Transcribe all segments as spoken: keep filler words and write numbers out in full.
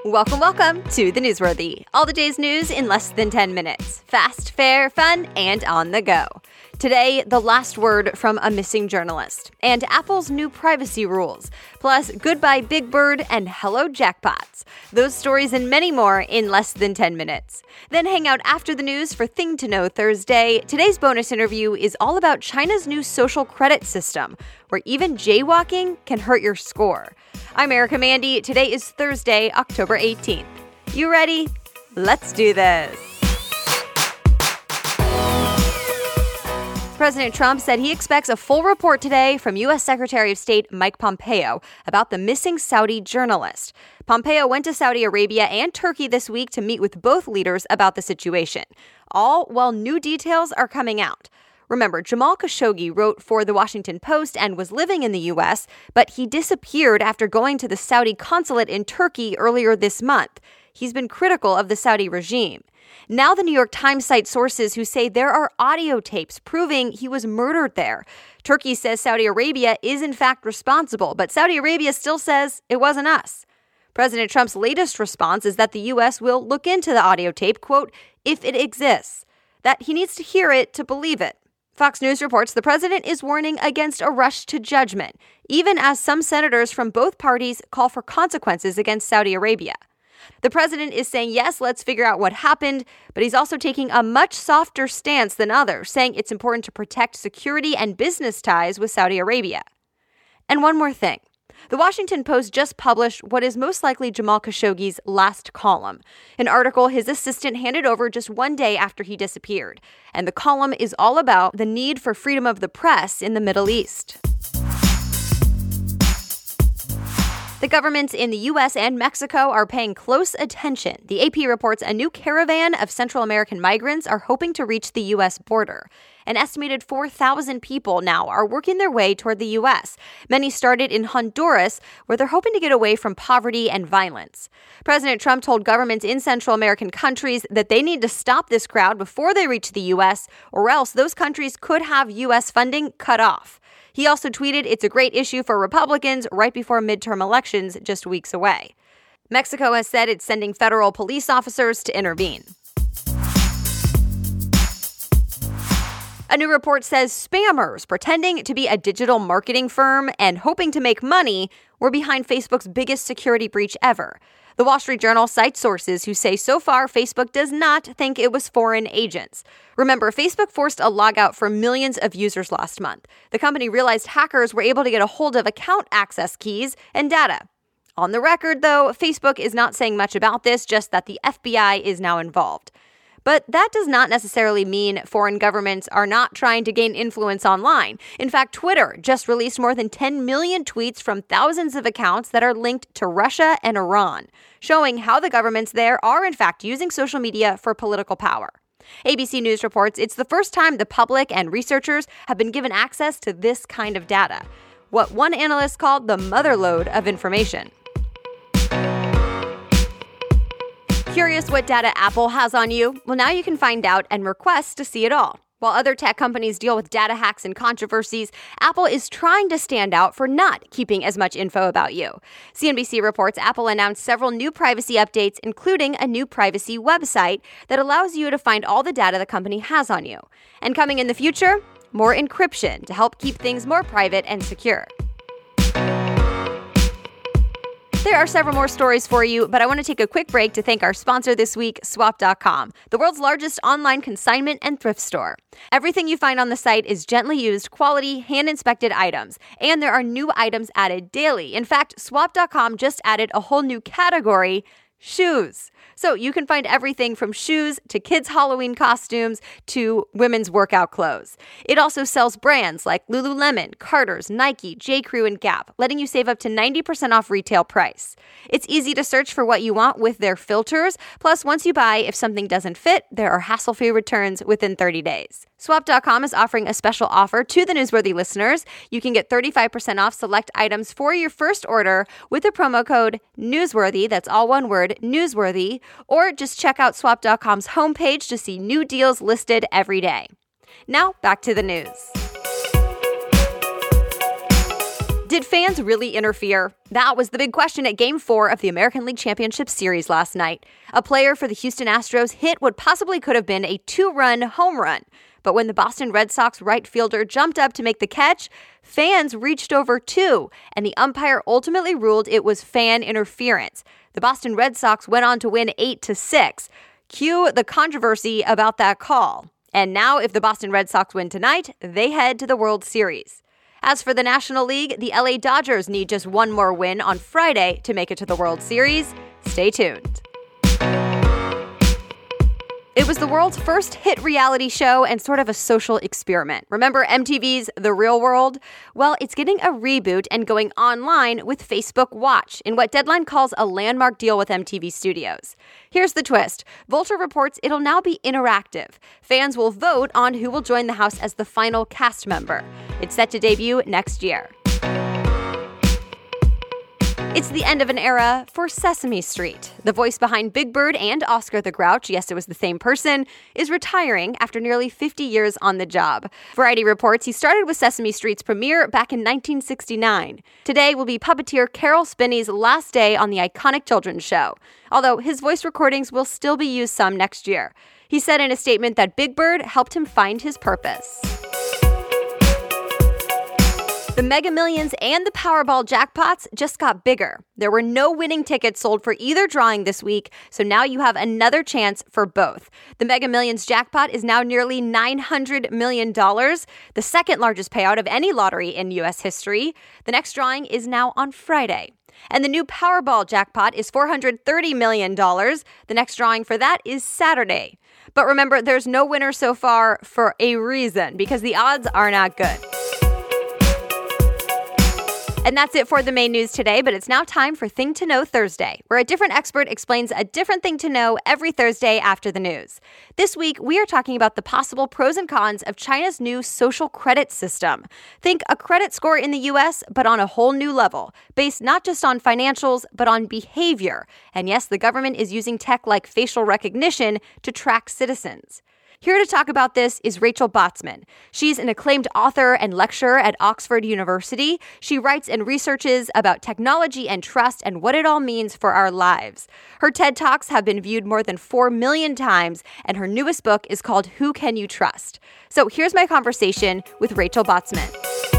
Welcome, welcome to The Newsworthy. All the day's news in less than ten minutes. Fast, fair, fun, and on the go. Today, the last word from a missing journalist, and Apple's new privacy rules, plus goodbye Big Bird and hello jackpots. Those stories and many more in less than ten minutes. Then hang out after the news for Thing to Know Thursday. Today's bonus interview is all about China's new social credit system, where even jaywalking can hurt your score. I'm Erica Mandy. Today is Thursday, October eighteenth. You ready? Let's do this. President Trump said he expects a full report today from U S Secretary of State Mike Pompeo about the missing Saudi journalist. Pompeo went to Saudi Arabia and Turkey this week to meet with both leaders about the situation, all while new details are coming out. Remember, Jamal Khashoggi wrote for The Washington Post and was living in the U S, but he disappeared after going to the Saudi consulate in Turkey earlier this month. He's been critical of the Saudi regime. Now the New York Times cites sources who say there are audio tapes proving he was murdered there. Turkey says Saudi Arabia is in fact responsible, but Saudi Arabia still says it wasn't us. President Trump's latest response is that the U S will look into the audio tape, quote, if it exists, that he needs to hear it to believe it. Fox News reports the president is warning against a rush to judgment, even as some senators from both parties call for consequences against Saudi Arabia. The president is saying, yes, let's figure out what happened, but he's also taking a much softer stance than others, saying it's important to protect security and business ties with Saudi Arabia. And one more thing. The Washington Post just published what is most likely Jamal Khashoggi's last column, an article his assistant handed over just one day after he disappeared. And the column is all about the need for freedom of the press in the Middle East. The governments in the U S and Mexico are paying close attention. The A P reports a new caravan of Central American migrants are hoping to reach the U S border. An estimated four thousand people now are working their way toward the U S. Many started in Honduras, where they're hoping to get away from poverty and violence. President Trump told governments in Central American countries that they need to stop this crowd before they reach the U S, or else those countries could have U S funding cut off. He also tweeted it's a great issue for Republicans right before midterm elections just weeks away. Mexico has said it's sending federal police officers to intervene. A new report says spammers pretending to be a digital marketing firm and hoping to make money were behind Facebook's biggest security breach ever. The Wall Street Journal cites sources who say so far Facebook does not think it was foreign agents. Remember, Facebook forced a logout for millions of users last month. The company realized hackers were able to get a hold of account access keys and data. On the record, though, Facebook is not saying much about this, just that the F B I is now involved. But that does not necessarily mean foreign governments are not trying to gain influence online. In fact, Twitter just released more than ten million tweets from thousands of accounts that are linked to Russia and Iran, showing how the governments there are in fact using social media for political power. A B C News reports it's the first time the public and researchers have been given access to this kind of data, what one analyst called the motherlode of information. Curious what data Apple has on you? Well, now you can find out and request to see it all. While other tech companies deal with data hacks and controversies, Apple is trying to stand out for not keeping as much info about you. C N B C reports Apple announced several new privacy updates, including a new privacy website that allows you to find all the data the company has on you. And coming in the future, more encryption to help keep things more private and secure. There are several more stories for you, but I want to take a quick break to thank our sponsor this week, swap dot com, the world's largest online consignment and thrift store. Everything you find on the site is gently used, quality, hand-inspected items, and there are new items added daily. In fact, swap dot com just added a whole new category, shoes. So you can find everything from shoes to kids' Halloween costumes to women's workout clothes. It also sells brands like Lululemon, Carter's, Nike, J. Crew, and Gap, letting you save up to ninety percent off retail price. It's easy to search for what you want with their filters. Plus, once you buy, if something doesn't fit, there are hassle-free returns within thirty days. swap dot com is offering a special offer to the Newsworthy listeners. You can get thirty-five percent off select items for your first order with the promo code Newsworthy, that's all one word, Newsworthy, or just check out swap dot com's homepage to see new deals listed every day. Now, back to the news. Did fans really interfere? That was the big question at Game four of the American League Championship Series last night. A player for the Houston Astros hit what possibly could have been a two-run home run. But when the Boston Red Sox right fielder jumped up to make the catch, fans reached over too, and the umpire ultimately ruled it was fan interference. The Boston Red Sox went on to win eight to six. Cue the controversy about that call. And now, if the Boston Red Sox win tonight, they head to the World Series. As for the National League, the L A Dodgers need just one more win on Friday to make it to the World Series. Stay tuned. It was the world's first hit reality show and sort of a social experiment. Remember M T V's The Real World? Well, it's getting a reboot and going online with Facebook Watch in what Deadline calls a landmark deal with M T V Studios. Here's the twist. Vulture reports it'll now be interactive. Fans will vote on who will join the house as the final cast member. It's set to debut next year. It's the end of an era for Sesame Street. The voice behind Big Bird and Oscar the Grouch, yes, it was the same person, is retiring after nearly fifty years on the job. Variety reports he started with Sesame Street's premiere back in nineteen sixty-nine. Today will be puppeteer Carol Spinney's last day on the iconic children's show, although his voice recordings will still be used some next year. He said in a statement that Big Bird helped him find his purpose. The Mega Millions and the Powerball jackpots just got bigger. There were no winning tickets sold for either drawing this week, so now you have another chance for both. The Mega Millions jackpot is now nearly nine hundred million dollars, the second largest payout of any lottery in U S history. The next drawing is now on Friday. And the new Powerball jackpot is four hundred thirty million dollars. The next drawing for that is Saturday. But remember, there's no winner so far for a reason, because the odds are not good. And that's it for the main news today, but it's now time for Thing to Know Thursday, where a different expert explains a different thing to know every Thursday after the news. This week, we are talking about the possible pros and cons of China's new social credit system. Think a credit score in the U S, but on a whole new level, based not just on financials, but on behavior. And yes, the government is using tech like facial recognition to track citizens. Here to talk about this is Rachel Botsman. She's an acclaimed author and lecturer at Oxford University. She writes and researches about technology and trust and what it all means for our lives. Her TED Talks have been viewed more than four million times, and her newest book is called Who Can You Trust? So here's my conversation with Rachel Botsman.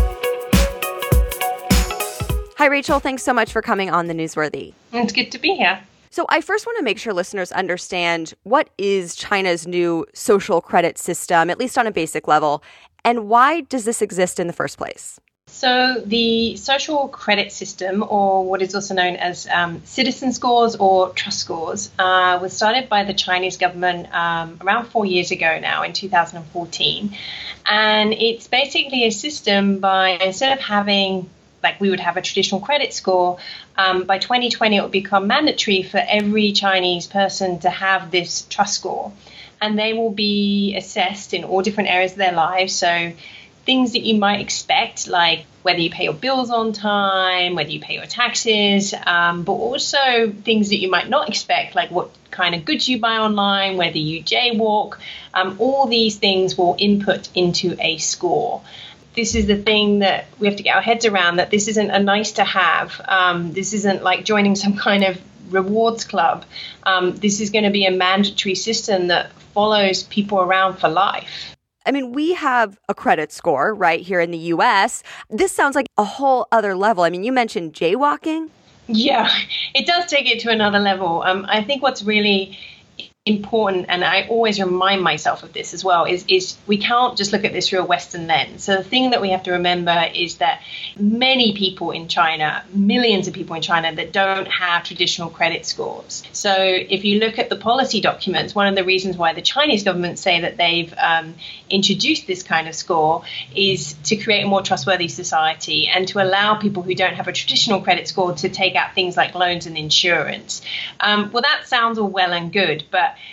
Hi, Rachel. Thanks so much for coming on The Newsworthy. It's good to be here. So I first want to make sure listeners understand what is China's new social credit system, at least on a basic level, and why does this exist in the first place? So the social credit system, or what is also known as um, citizen scores or trust scores, uh, was started by the Chinese government um, around four years ago now in two thousand fourteen. And it's basically a system by, instead of having like we would have a traditional credit score, um, by twenty twenty, it will become mandatory for every Chinese person to have this trust score. And they will be assessed in all different areas of their lives. So things that you might expect, like whether you pay your bills on time, whether you pay your taxes, um, but also things that you might not expect, like what kind of goods you buy online, whether you jaywalk. Um, all these things will input into a score. This is the thing that we have to get our heads around, that this isn't a nice to have. Um, this isn't like joining some kind of rewards club. Um, this is going to be a mandatory system that follows people around for life. I mean, we have a credit score right here in the U S. This sounds like a whole other level. I mean, you mentioned jaywalking. Yeah, it does take it to another level. Um, I think what's really important, and I always remind myself of this as well, is, is we can't just look at this through a Western lens. So the thing that we have to remember is that many people in China, millions of people in China that don't have traditional credit scores. So if you look at the policy documents, one of the reasons why the Chinese government say that they've um, introduced this kind of score is to create a more trustworthy society and to allow people who don't have a traditional credit score to take out things like loans and insurance. Um, well, that sounds all well and good, but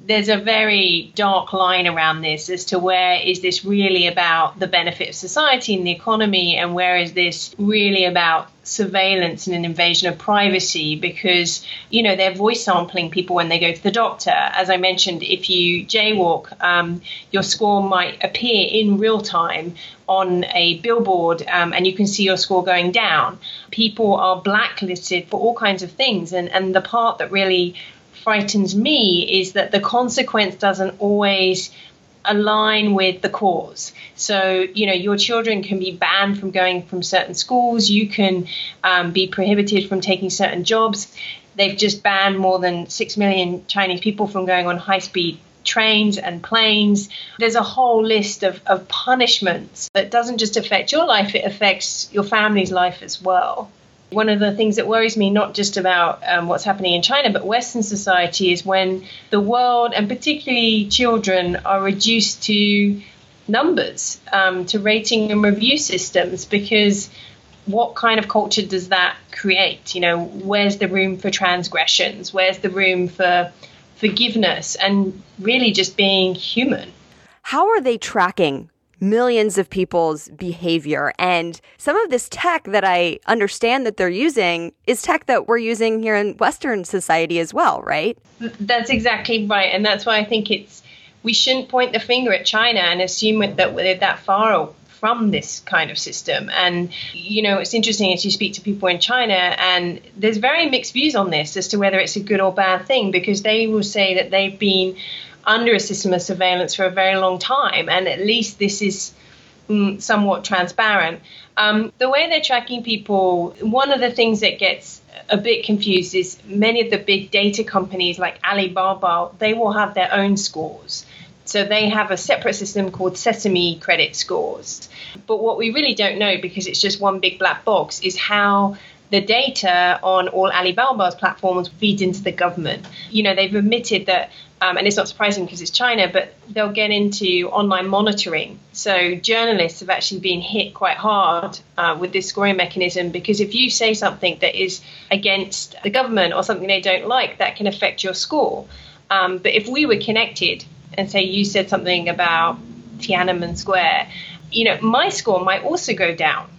there's a very dark line around this as to where is this really about the benefit of society and the economy, and where is this really about surveillance and an invasion of privacy, because, you know, they're voice sampling people when they go to the doctor. As I mentioned, if you jaywalk, um, your score might appear in real time on a billboard, um, and you can see your score going down. People are blacklisted for all kinds of things. And, and the part that really frightens me is that the consequence doesn't always align with the cause. So, you know, your children can be banned from going from certain schools. You can um, be prohibited from taking certain jobs. They've just banned more than six million Chinese people from going on high-speed trains and planes. There's a whole list of, of punishments that doesn't just affect your life, it affects your family's life as well. One of the things that worries me, not just about um, what's happening in China, but Western society, is when the world, and particularly children, are reduced to numbers, um, to rating and review systems, because what kind of culture does that create? You know, where's the room for transgressions? Where's the room for forgiveness and really just being human? How are they tracking millions of people's behavior? And some of this tech that I understand that they're using is tech that we're using here in Western society as well, right? That's exactly right. And that's why I think it's, we shouldn't point the finger at China and assume that we're that far from this kind of system. And, you know, it's interesting as you speak to people in China, and there's very mixed views on this as to whether it's a good or bad thing, because they will say that they've been under a system of surveillance for a very long time, and at least this is mm, somewhat transparent. Um, the way they're tracking people, one of the things that gets a bit confused is many of the big data companies like Alibaba, they will have their own scores. So they have a separate system called Sesame credit scores. But what we really don't know, because it's just one big black box, is how the data on all Alibaba's platforms feeds into the government. You know, they've admitted that, um, and it's not surprising because it's China, but they'll get into online monitoring. So journalists have actually been hit quite hard uh, with this scoring mechanism, because if you say something that is against the government or something they don't like, that can affect your score. Um, but if we were connected and say you said something about Tiananmen Square, you know, my score might also go down.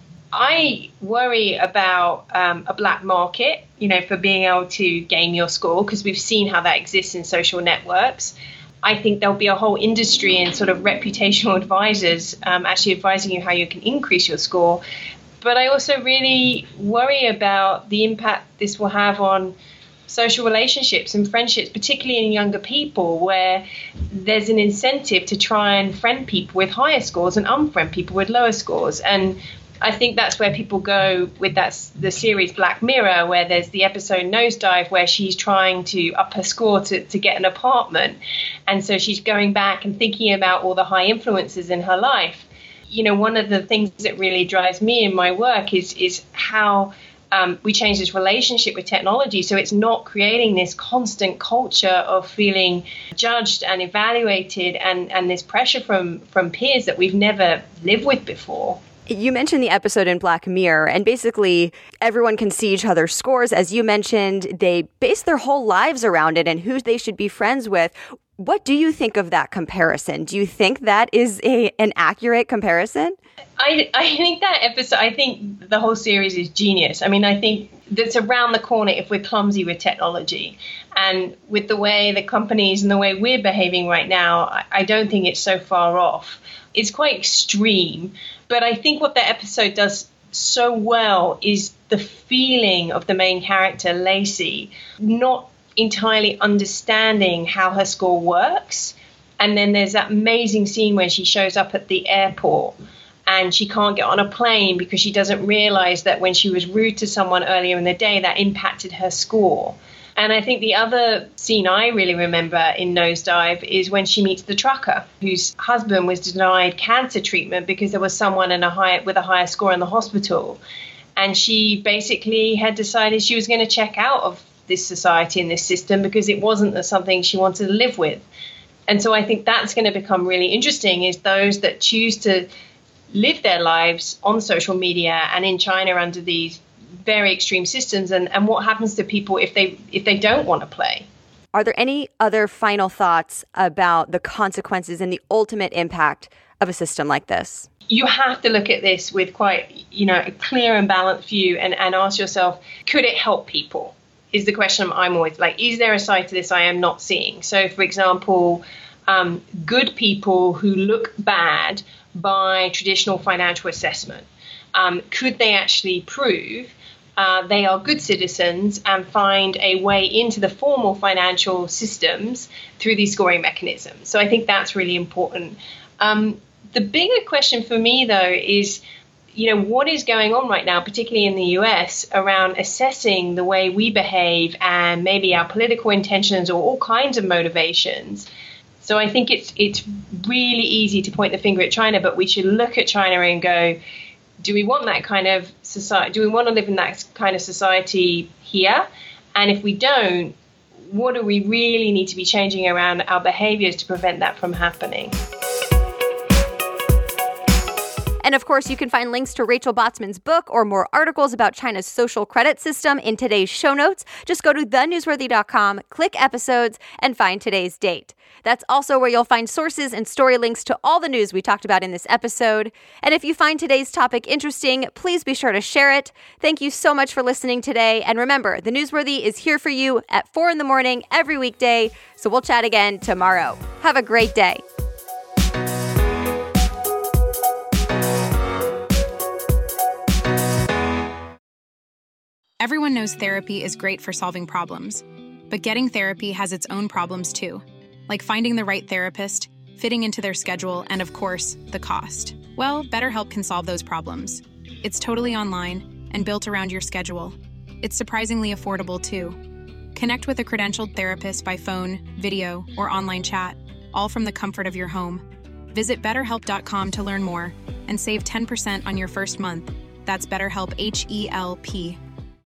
I worry about um, a black market, you know, for being able to game your score, because we've seen how that exists in social networks. I think there'll be a whole industry and sort of reputational advisors um, actually advising you how you can increase your score. But I also really worry about the impact this will have on social relationships and friendships, particularly in younger people, where there's an incentive to try and friend people with higher scores and unfriend people with lower scores. And I think that's where people go with that the series Black Mirror, where there's the episode Nosedive, where she's trying to up her score to, to get an apartment. And so she's going back and thinking about all the high influences in her life. You know, one of the things that really drives me in my work is is how Um, we change this relationship with technology, so it's not creating this constant culture of feeling judged and evaluated, and, and this pressure from, from peers that we've never lived with before. You mentioned the episode in Black Mirror, and basically everyone can see each other's scores. As you mentioned, they base their whole lives around it and who they should be friends with. What do you think of that comparison? Do you think that is a, an accurate comparison? I, I think that episode, I think the whole series is genius. I mean, I think that's around the corner if we're clumsy with technology. And with the way the companies and the way we're behaving right now, I, I don't think it's so far off. It's quite extreme. But I think what that episode does so well is the feeling of the main character, Lacey, not entirely understanding how her score works. And then there's that amazing scene where she shows up at the airport and she can't get on a plane because she doesn't realize that when she was rude to someone earlier in the day, that impacted her score. And I think the other scene I really remember in Nosedive is when she meets the trucker whose husband was denied cancer treatment because there was someone in a high, with a higher score in the hospital. And she basically had decided she was going to check out of this society and this system because it wasn't something she wanted to live with. And so I think that's going to become really interesting, is those that choose to live their lives on social media and in China under these very extreme systems, and, and what happens to people if they if they don't want to play. Are there any other final thoughts about the consequences and the ultimate impact of a system like this? You have to look at this with quite, you know, a clear and balanced view and, and ask yourself, could it help people? Is the question I'm always like, is there a side to this I am not seeing? So, for example, um, good people who look bad by traditional financial assessment, um, could they actually prove uh, they are good citizens and find a way into the formal financial systems through these scoring mechanisms? So I think that's really important. Um, the bigger question for me, though, is, you know, what is going on right now, particularly in the U S, around assessing the way we behave and maybe our political intentions or all kinds of motivations. So I think it's it's really easy to point the finger at China, but we should look at China and go, do we want that kind of society? Do we want to live in that kind of society here? And if we don't, what do we really need to be changing around our behaviors to prevent that from happening? And of course, you can find links to Rachel Botsman's book or more articles about China's social credit system in today's show notes. Just go to the newsworthy dot com, click episodes, and find today's date. That's also where you'll find sources and story links to all the news we talked about in this episode. And if you find today's topic interesting, please be sure to share it. Thank you so much for listening today. And remember, The Newsworthy is here for you at four in the morning every weekday. So we'll chat again tomorrow. Have a great day. Everyone knows therapy is great for solving problems, but getting therapy has its own problems too, like finding the right therapist, fitting into their schedule, and of course, the cost. Well, BetterHelp can solve those problems. It's totally online and built around your schedule. It's surprisingly affordable too. Connect with a credentialed therapist by phone, video, or online chat, all from the comfort of your home. Visit better help dot com to learn more and save ten percent on your first month. That's BetterHelp, H E L P.